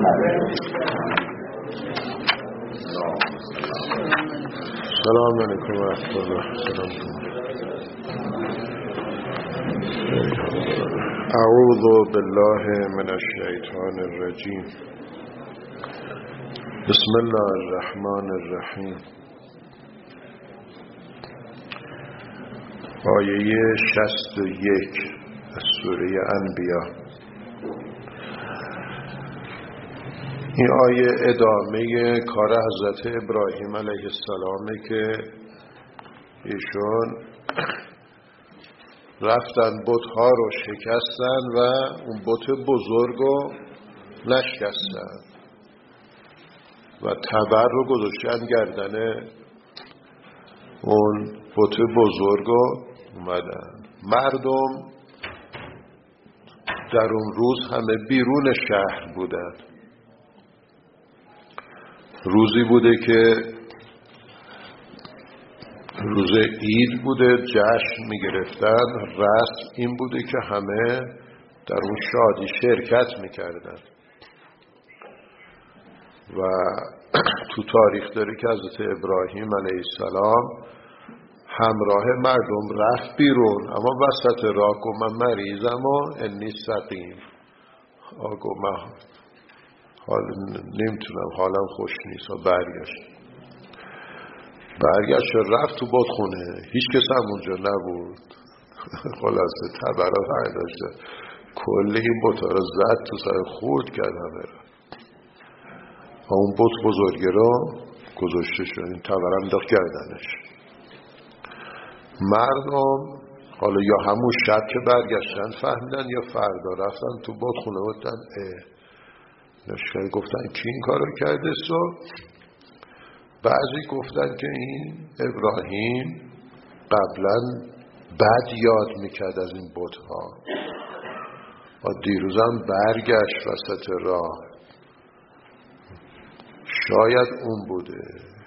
سلام علیکم و رحمت الله. اعوذ بالله من الشیطان الرجیم. بسم الله الرحمن الرحیم. آیه 61 از سوره انبیاء. این آیه ادامه کار حضرت ابراهیم علیه السلامه که ایشون رفتن بت‌ها رو شکستن و اون بت بزرگ رو نشکستن و تبر رو گذاشتن گردن اون بت بزرگ رو اومدن. مردم در اون روز همه بیرون شهر بودن. روزی بوده که روز عید بوده، جشن میگرفتن. رسم این بوده که همه در اون شادی شرکت میکردن و تو تاریخ داره که حضرت ابراهیم علیه السلام همراه مردم رفت بیرون، اما وسط راه گفت من مریضم و انی سقیم، گفت من نمیتونم، حالم خوش نیست و برگشت رفت تو بتخونه. هیچ کس هم اونجا نبود. خلاصه تبرا برداشت، کل این بتا رو زد تو سر، خورد کرد همه را. اون بت بزرگه را گذاشته شد، این تبرم داخت گردنش. مردم حالا یا همون شب که برگشتن فهمیدن یا فردا رفتن تو بتخونه بودن نشکر گفتن کی این کارو کرده؟ بعضی گفتن که این ابراهیم قبلا بد یاد میکرد از این بت‌ها و دیروزم برگشت وسط راه، شاید اون بوده.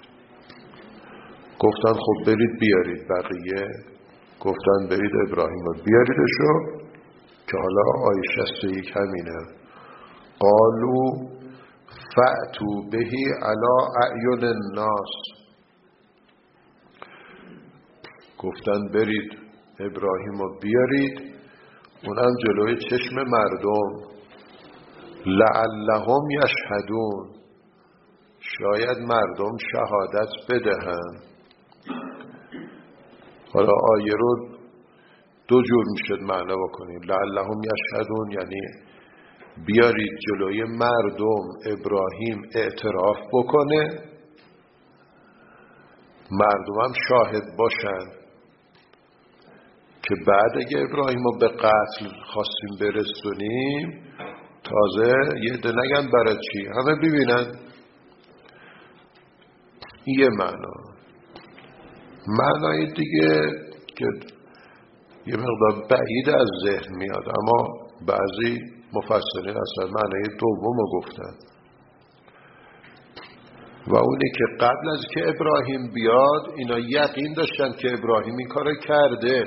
گفتن خب برید بیارید. بقیه گفتن برید ابراهیم رو بیاریدشو که حالا آیه 61 همینه. قالوا فأتوا به علی اعین الناس. گفتن برید ابراهیم رو بیارید، اونم جلوی چشم مردم. لعلهم یشهدون، شاید مردم شهادت بدهن. حالا آیه رو دو جور میشد معنا بکنید. لعلهم یشهدون یعنی بیارید جلوی مردم ابراهیم اعتراف بکنه، مردم هم شاهد باشن که بعد اگه ابراهیم رو به قتل خواستیم برسونیم تازه یه ده نگن برای چی، همه ببینن. یه معنای دیگه که یه مقدار بعید از ذهن میاد، اما بعضی مفسرین اصلا معنی دوم رو گفتن و اونه که قبل از که ابراهیم بیاد اینا یقین داشتن که ابراهیم این کار کرده،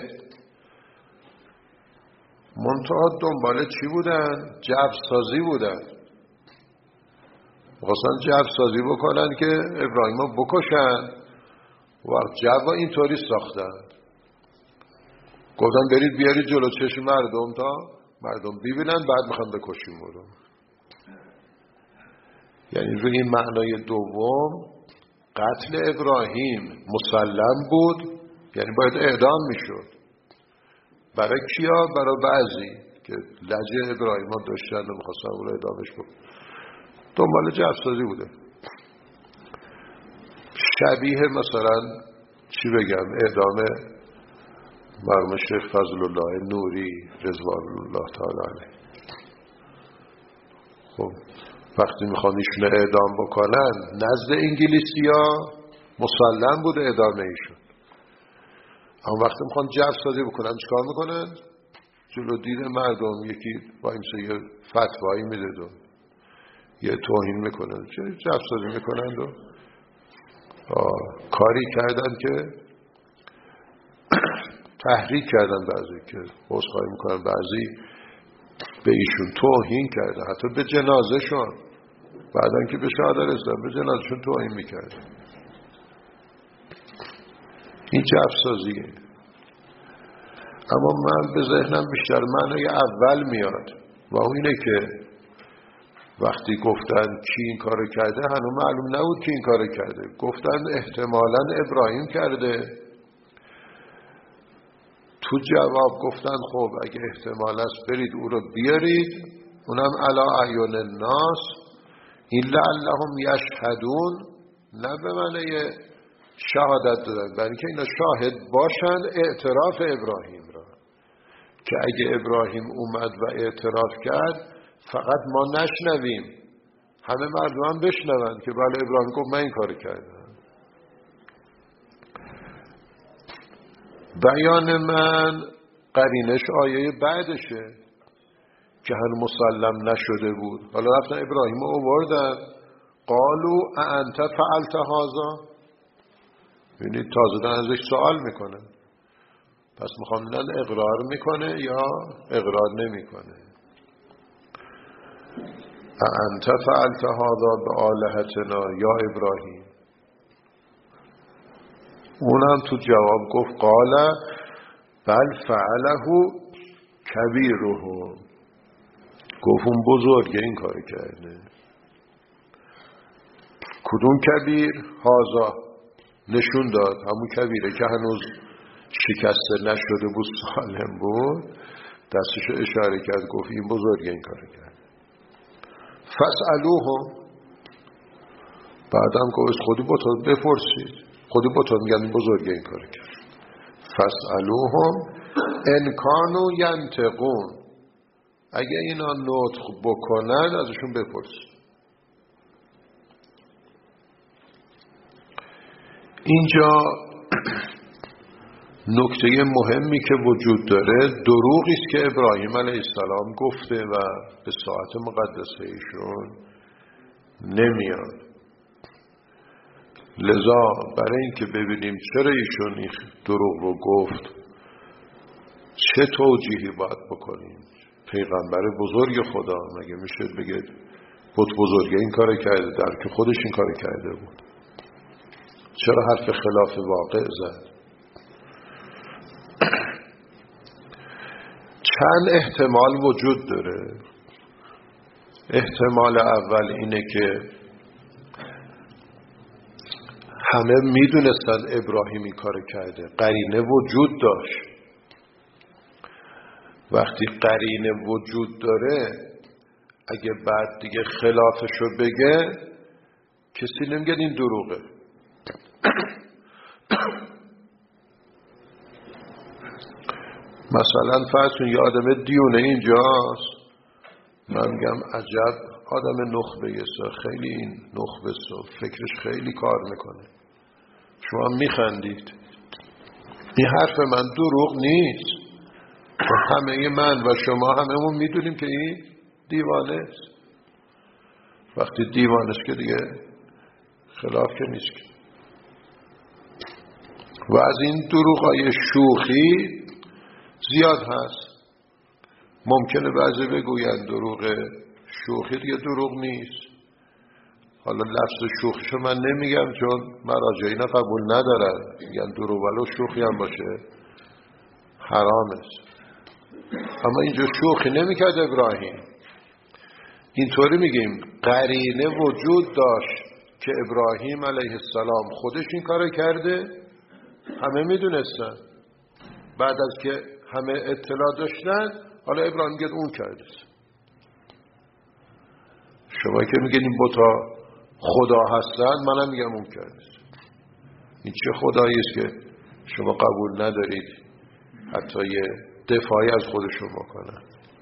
منتها دنبال چی بودن؟ جبرسازی بودن. خواستن جبرسازی بکنن که ابراهیم رو بکشن و جبر اینطوری ساختن. گفتن برید بیارید جلو چشم مردم تا مردم ببینن، بعد میخوان بکشیم رو. یعنی روی این معنای دوم قتل ابراهیم مسلم بود، یعنی باید اعدام میشد. برای کیا؟ برای بعضی که لجه ابراهیم ها داشتن و میخواستن رو اعدامش بود. دنبال جبرسازی بوده. شبیه مثلا چی بگم، اعدام مرحوم شیخ فضل الله نوری رضوان الله تعالی علیه. خب وقتی میخوان ایشون اعدام بکنن نزد انگلیسی‌ها مسلم بود اعدام ایشون، اما وقتی میخوان جبرسازی بکنن چیکار میکنن؟ جلو دید مردم یکی با این یه فتوایی میده و یه توهین میکنن، جبرسازی میکنن و کاری کردن که تحریک کردن، بعضی که عذرخواهی میکنن، بعضی به ایشون توهین کردن، حتی به جنازه شون. بعدن که به شهادت رسیدن به جنازشون توهین میکرد. این جفسازیه. اما من به ذهنم بیشتر معنای اول میاد و اون اینه که وقتی گفتن کی این کارو کرده هنوز معلوم نبود کی این کارو کرده. گفتن احتمالاً ابراهیم کرده. تو جواب گفتن خب اگه احتمال است برید او رو بیارید، اونم علی اعین الناس الا لعلهم یشهدون، نه به معنی شهادت دادن، برای اینکه اینا شاهد باشن اعتراف ابراهیم را، که اگه ابراهیم اومد و اعتراف کرد فقط ما نشنویم، همه مردم هم بشنون که بله ابراهیم گفت من این کار کردم. بیان من قرینش آیه بعدشه که هنوز مسلم نشده بود. حالا رفتن ابراهیم رو آوردن، قالوا اانت فعلت هذا، ببینید تازه دارن ازش سوال میکنن. پس میخوام ببینن اقرار میکنه یا اقرار نمیکنه. اانت فعلت هذا بآلهتنا یا ابراهیم. اونم تو جواب گفت قال بل فعله کبیرهم، گفت اون بزرگه این کار کرده. کدوم کبیر؟ هازا، نشون داد همون کبیره که هنوز شکسته نشده بود، سالم بود، دستشو اشاره کرد گفت این بزرگه این کار کرد. فاسألوهم، بعدم گفت خودی بطور بپرسید، خودی بطور میگن این بزرگه این کار کرد. فاسألوهم ان کانوا ینطقون، اگه اینا نطق بکنن ازشون بپرسید. اینجا نکته مهمی که وجود داره دروغی است که ابراهیم علیه السلام گفته و به ساعت مقدسه ایشون نمیاد. لذا برای اینکه ببینیم چرا ایشون این دروغ رو گفت، چه توجیهی باید بکنیم. پیغمبر بزرگ خدا مگه میشه بگه بت بزرگه این کار کرده در که خودش این کار کرده بود؟ چرا حرف خلاف واقع زد؟ چند احتمال وجود داره. احتمال اول اینه که همه میدونستن ابراهیم این کار کرده، قرینه وجود داشت. وقتی قرینه وجود داره اگه بعد دیگه خلافشو بگه کسی نمیگه این دروغه. مثلا فرض کن یه آدم دیونه اینجاست، من میگم عجب آدم نخبه است، خیلی این نخبه است، فکرش خیلی کار میکنه، شما میخندید. این حرف من دروغ نیست، همه من و شما هممون میدونیم که این دیوانه است. وقتی دیوانه است که دیگه خلاف که نیست. و از این دروغای شوخی زیاد هست. ممکنه بعضی بگوین دروغ شوخی دیگه دروغ نیست. حالا لفظ شوخیشو من نمیگم چون مراجع اینا قبول ندارن، میگن دروغ ولو شوخی هم باشه حرام است. اما اینجا شوخی نمیکرد ابراهیم. اینطوری میگیم قرینه وجود داشت که ابراهیم علیه السلام خودش این کار کرده، همه میدونستن. بعد از که همه اطلاع داشتن حالا ابراهیم میگه اون کرده. شما که میگین این بتا خدا هستن، منم میگم اون کرده. این چه خدایی است که شما قبول ندارید حتی یه دفاعی از خودشون بکنن؟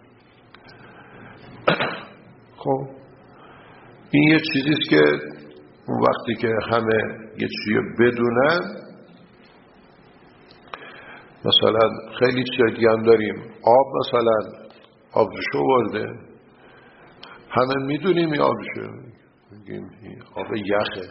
خب این یه چیزیست که اون وقتی که همه یه چیزی بدونن، مثلا خیلی چیزی هم داریم، آب مثلا آبشو برده، همه میدونیم این آبشو، میگیم این آب یخه،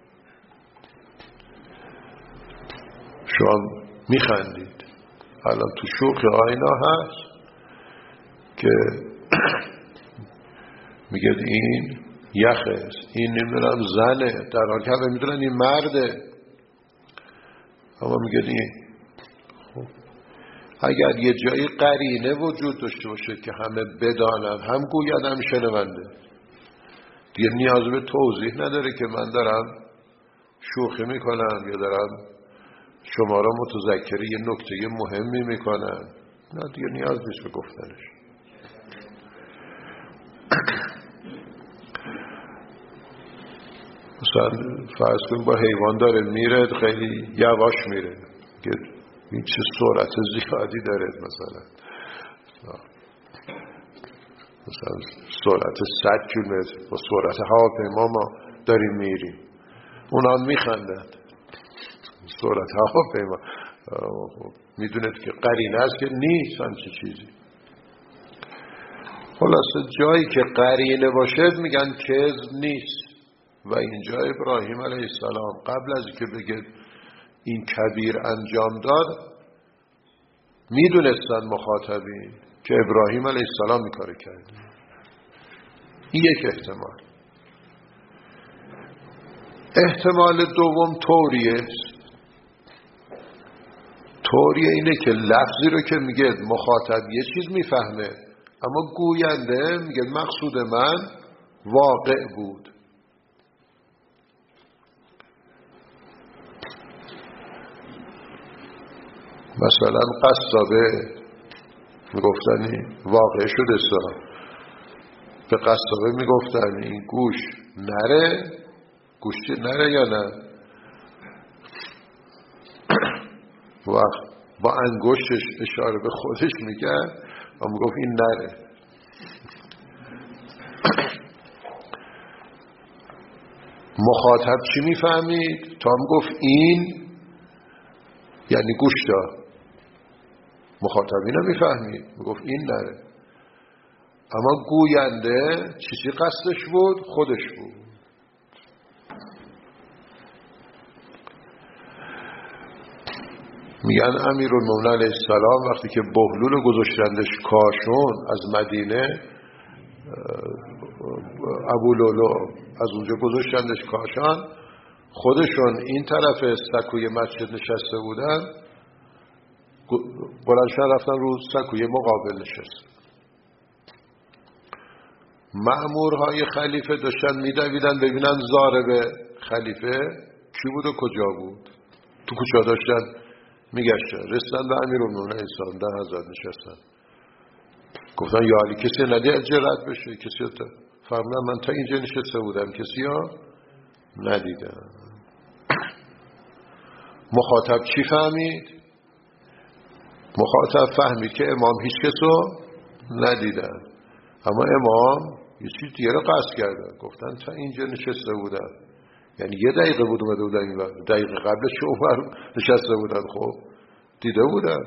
شما میخندید. الان تو شوخی آینا هست که میگه این یخه، این نمیدونم زنه، در حال که همه میدونن این مرده، اما میگه این. خب اگر یه جایی قرینه وجود داشته باشه که همه بدانن، هم گوید هم شنونده، دیگه نیاز به توضیح نداره که من دارم شوخی میکنم یا دارم شما را متذکر یه نکته مهمی میکنم. نه دیگه نیاز نیست به گفتنش. مثلا فرض کن با حیوان داره میره، خیلی یواش میره، این چه سرعت زیادی داره، مثلا سرعت 100 کیلومتر با سرعت هواپیما ما داریم میریم، اونا میخندن. سرعت هواپیما میدونه که قرینه است که نیست همچه چیزی. خلاصه جایی که قرینه باشه میگن کذب نیست. و اینجا ابراهیم علیه السلام قبل از که بگه این کبیر انجام داد، میدونستن مخاطبین که ابراهیم علیه السلام این کار کرد. این یک احتمال. احتمال دوم طوریه. طوریه اینه که لفظی رو که میگه مخاطب یه چیز میفهمه، اما گوینده میگه مقصود من واقع بود. مثلا قصابه میگفتن واقع شده سا، به قصابه میگفتن این گوش نره، گوشت نره یا نه، وقت با انگشتش اشاره به خودش میکرد و میگفت این نره. مخاطب چی میفهمید؟ تا میگفت این یعنی گوشتا، مخاطبی نمیفهمید، میگفت این نره. اما گوینده چیزی قصدش بود؟ خودش بود. میگن امیرالمومنین علیه السلام وقتی که بهلول گذاشتندش کاشون از مدینه، ابو لولو از اونجا گذاشتندش کاشان، خودشون این طرف سکوی مسجد نشسته بودن، بلندشن رفتن رو سکوی مقابل نشست. مأمورهای خلیفه داشتن میدویدن ببینن ضارب خلیفه کی بود و کجا بود. تو کوچه داشتن میگشتن، رسیدن به امیرالمومنین علیه السلام، در حضرت نشستن. گفتن یا علی کسی ندید جرأت بشه؟ کسی فرمودن من تا اینجا نشسته بودم، کسی ها ندیدم. مخاطب چی فهمید؟ مخاطب فهمید که امام هیچ کسو ندیدن، اما امام یه چیز دیگه رو قصد کردن. گفتن تا اینجا نشسته بودن، یعنی یه دقیقه بود اومده بودن این وقت، دقیقه قبلش که عمر نشسته بودن، خب دیده بودن.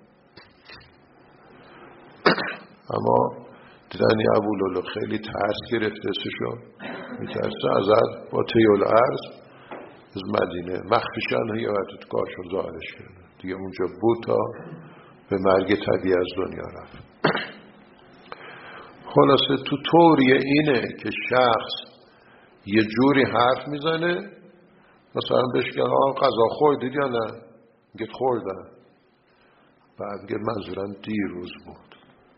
اما دیدن این ابو لولو خیلی ترس گرفته شد، میترسه ازت با طیل عرض از مدینه مخفیشن یه وقت تو کارشون ظاهرش کرده دیگه. اونجا بود تا به مرگ طبیعی از دنیا رفت. خلاصه تو طوریه اینه که شخص یه جوری حرف میزنه، مثلا بهش که غذا خوردید یا نه؟ میگه خوردم. بعد میگه منظورم دیروز بود.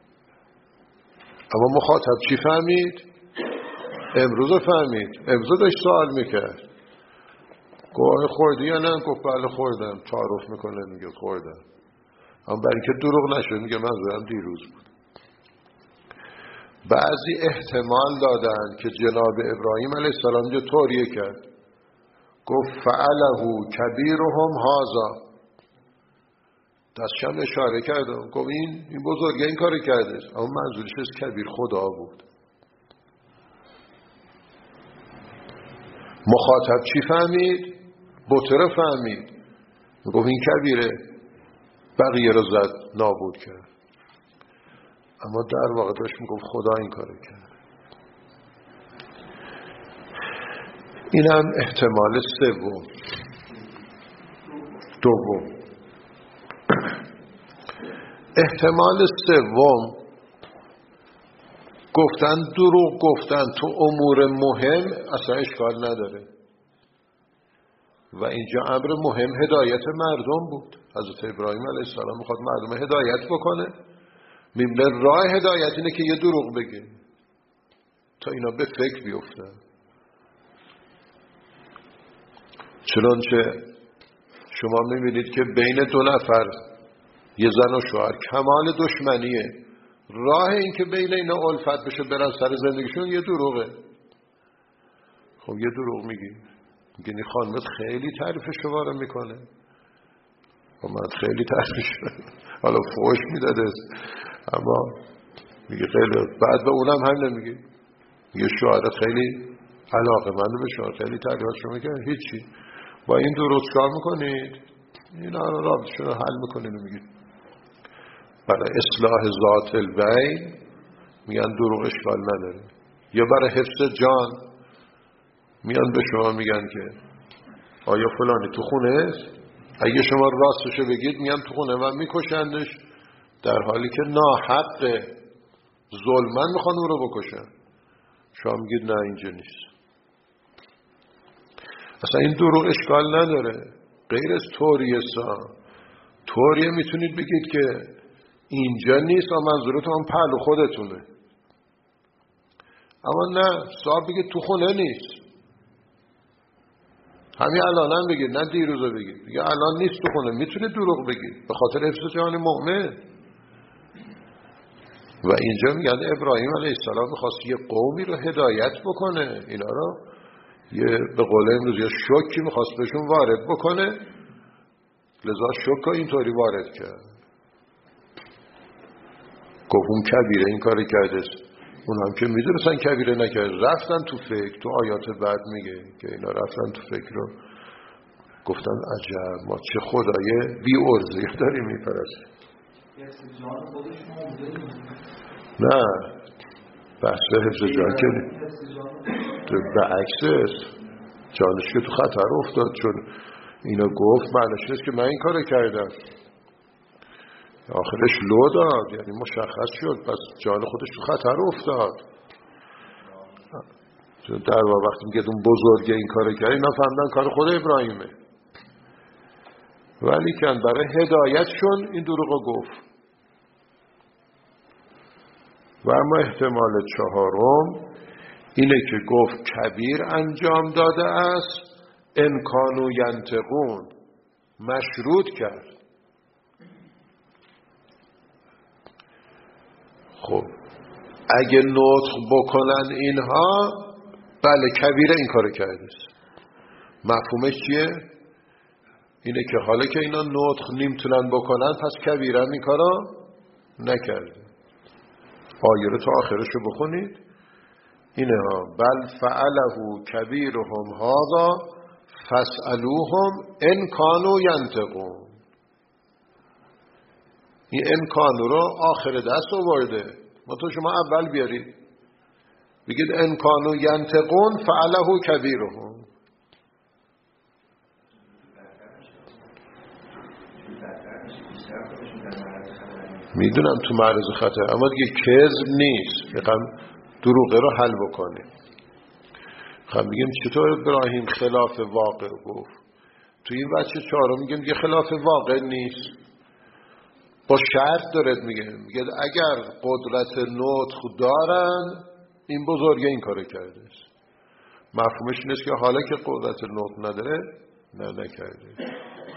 اما مخاطب چی فهمید؟ امروز فهمید. امروز داشت سوال میکرد، گوه خوردی یا نه؟ گفت بله خوردم. تعارف میکنه میگه خوردم. اما برای که دروغ نشه میگه منظورم دیروز بود. بعضی احتمال دادن که جناب ابراهیم علیه السلام جو طوریه کرد، گفت فعله کبیرهم هذا، دستشم اشاره کردم، گفت این بزرگه این کار کرده، اما منظورش از کبیر خدا بود. مخاطب چی فهمید؟ بطره فهمید، گفت این کبیره، بقیه رو زد نابود کرد. اما در واقع داشت میگفت خدا این کارو کرد. این هم احتمال دوم. احتمال سوم گفتن دروغ گفتن تو امور مهم اصلا اشکال نداره. و اینجا امر مهم هدایت مردم بود. حضرت ابراهیم علیه السلام میخواد مردم هدایت بکنه. میبینه راه هدایت اینه که یه دروغ بگه تا اینا به فکر بیفتن. چنانچه شما میبینید که بین دو نفر، یه زن و شوهر، کمال دشمنیه. راه این که بین اینا الفت بشه برن سر زندگیشون یه دروغه. خب یه دروغ میگی این خانمت خیلی تعریف شما رو میکنه. من خیلی تعریفش حالا فوش میداده اما میگه خیلی، بعد به اونم هم نمیگه. میگه شوهرت خیلی علاقه من به شوهر، خیلی تعریفات شما میکنه. هیچی. با این دروغ کار میکنید اینا رو رابطشون رو حل میکنید و میگید برای اصلاح ذات البین میگن دروغ اشکال نداره. یا برای حفظ جان میان به شما میگن که آیا فلانی تو خونه است؟ اگه شما راستشو بگید میان تو خونه و میکشندش، در حالی که ناحق ظلمن میخوان او رو بکشن. شما میگید نه اینجا نیست. اصلا این دروغ اشکال نداره. غیر از توریه توریه میتونید بگید که اینجا نیست و منظورتون پهلو خودتونه. اما نه، صاحب بگید تو خونه نیست. همین الان بگید، نه دیروزه بگید. بگید الان نیست تو خونه. میتونید دروغ بگید به خاطر حفظ جان مؤمن. و اینجا میگن ابراهیم علیه السلام میخواست یه قومی رو هدایت بکنه، اینا رو یه به قول امروز یه شوکی میخواست بهشون وارد بکنه، لذا شوک اینطوری وارد کرد. گفت اون کبیره این کاری کرده. اون هم که میدونستن کبیره نکرد، رفتن تو فکر. تو آیات بعد میگه که اینا رفتن تو فکر رو گفتن عجب ما چه خدای بی ارزی داریم میپرستیم. نه بحث حفظ جان که به عکسش جانش که تو خطر افتاد، چون اینا گفت معنیش نیست که من این کار کردم. آخرش لو داد، یعنی مشخص شد پس جان خودش تو خطر افتاد. در واقع وقتی میگه اون بزرگه این کار کرد، اینا فهمیدن کار خود ابراهیمه، ولی که برای هدایتشون این دروغو گفت. و اما احتمال چهارم اینه که گفت کبیر انجام داده است، انکانو ینتقون، مشروط کرد. خب اگه نطق بکنن اینها، بله کبیره این کارو کرده است. مفهومش چیه؟ اینه که حالا که اینا نطق نمیتونن بکنن پس کبیره این کارو نکرده. آیه رو تا آخرشو بخونید. اینه ها بل فعله کبیرهم هذا فاسألوهم ان کانوا ینطقون. این امکان رو آخر دست آورده. ما تو شما اول بیارید بگید امکانو ینطقون فعله کبیرهم. میدونم تو معرض خطر، اما دیگه کذب نیست، یکم دروغه رو حل بکنه. خب میگیم چطور ابراهیم خلاف واقع گفت؟ تو این بچه چهارم میگیم یه خلاف واقع نیست، با شرط دارد. میگه اگر قدرت نطق دارن این بزرگه این کارو کرده است. مفهومش نیست که حالا که قدرت نطق نداره نه نکرده.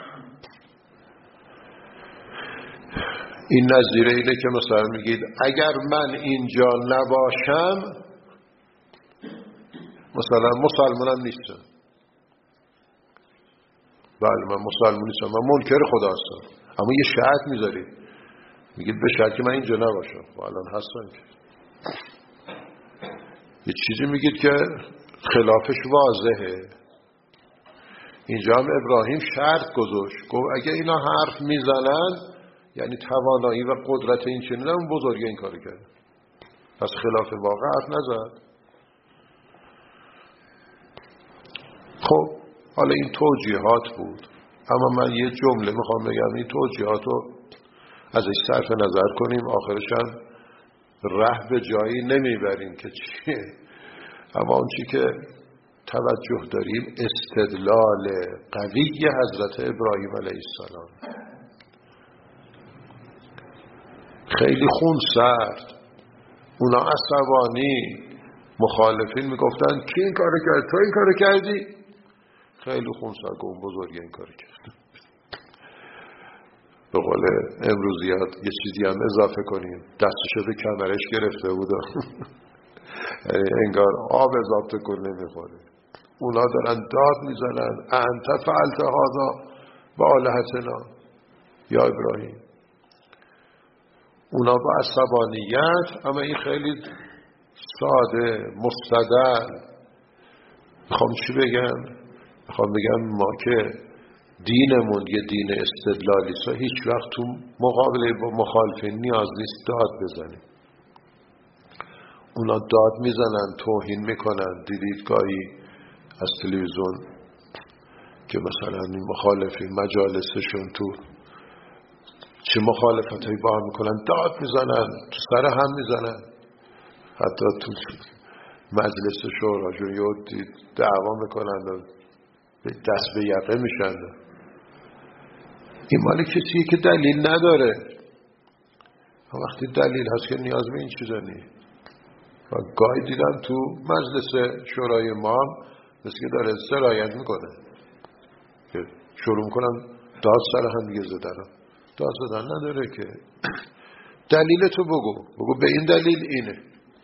این نظیره اینه که مثلا میگید اگر من اینجا نباشم مثلا مسلمانم نیستم. بله من مسلمان نیستم، من منکر خدا هستم، اما یه شرط میذارید، میگید به شرط که من اینجا نباشم. و الان هستم که یه چیزی میگید که خلافش واضحه. اینجا هم ابراهیم شرط گذاشت، گفت اگه اینا حرف میزنن یعنی توانایی و قدرت این چنین هم بزرگه این کاری کرد، پس خلاف واقع حرف نزد. خب حالا این توجیهات بود، اما من یه جمله میخوام بگم. این توجیهات رو ازش صرف نظر کنیم، آخرش هم ره به جایی نمیبریم که چیه. اما اون چی که توجه داریم استدلال قوی حضرت ابراهیم علیه السلام. خیلی خون سرد، اونا عصبانی، مخالفین میگفتن کی این کارو کرد؟ تو این کارو کردی؟ خیلی خون سرد اون بزرگی این کارو کرد. به قول امروزیات یه چیزی هم اضافه کنیم، دستشو به کمرش گرفته بود انگار آب اضافه کن نمیخوره. اونا دارن داد میزنن انت فعلت هذا بآلهتنا یا ابراهیم. اونا با عصبانیت، اما این خیلی ساده مستدل. میخوام چی بگم؟ میخوام بگم ما که دینمون یه دین استدلالی است، هیچ وقت تو مقابله با مخالفین نیاز نیست داد بزنیم. اونا داد میزنن، توهین میکنن. دیدید گاهی از تلویزیون که مثلا این مخالفین مجالسشون تو چه مخالفتایی با هم میکنن، داد میزنن، تو سر هم میزنن. حتی تو مجلس شوراشون دعوا میکنن و دست به یقه میشن. این مال کسیه که دلیل نداره. وقتی دلیل هست که نیاز به این چیزا نیست. و گاهی دیدم تو مجلس شورای ما مثل که داره سرایت میکنه که شروع میکنن داد سر هم دیگه زدن. داد زدن نداره که. دلیل تو بگو به این دلیل اینه.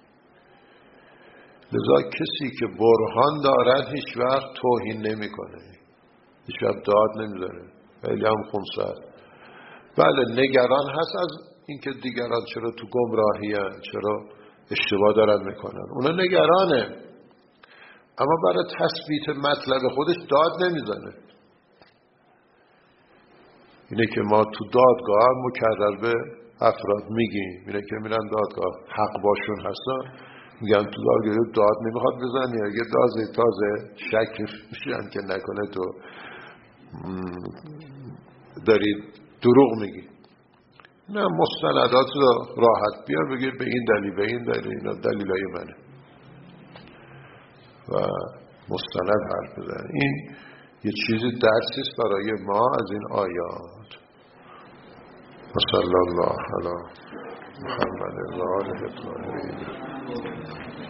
لذا کسی که برهان دارد هیچ وقت توهین نمیکنه، هیچ وقت داد نمیزنه. خیلی هم خونسرد. بله نگران هست از اینکه دیگران چرا تو گمراهی هن، چرا اشتباه دارن میکنن، اونا نگرانه، اما برای تثبیت مطلب خودش داد نمیزنه. اینه که ما تو دادگاه مکرر به افراد میگیم، اینه که میرن دادگاه حق باشون هستن، میگن تو داد نمیخواد بزنی، اگه تازه شک میشن که نکنه تو داری دروغ میگی. نه، مستندات رو راحت بیار بگیر به این دلیل به این دلیل، اینا دلیلای منه و مستند حرف بزن. این یه چیزی درسیست برای ما از این آیات. صلی الله علی محمد و آله الطاهرین.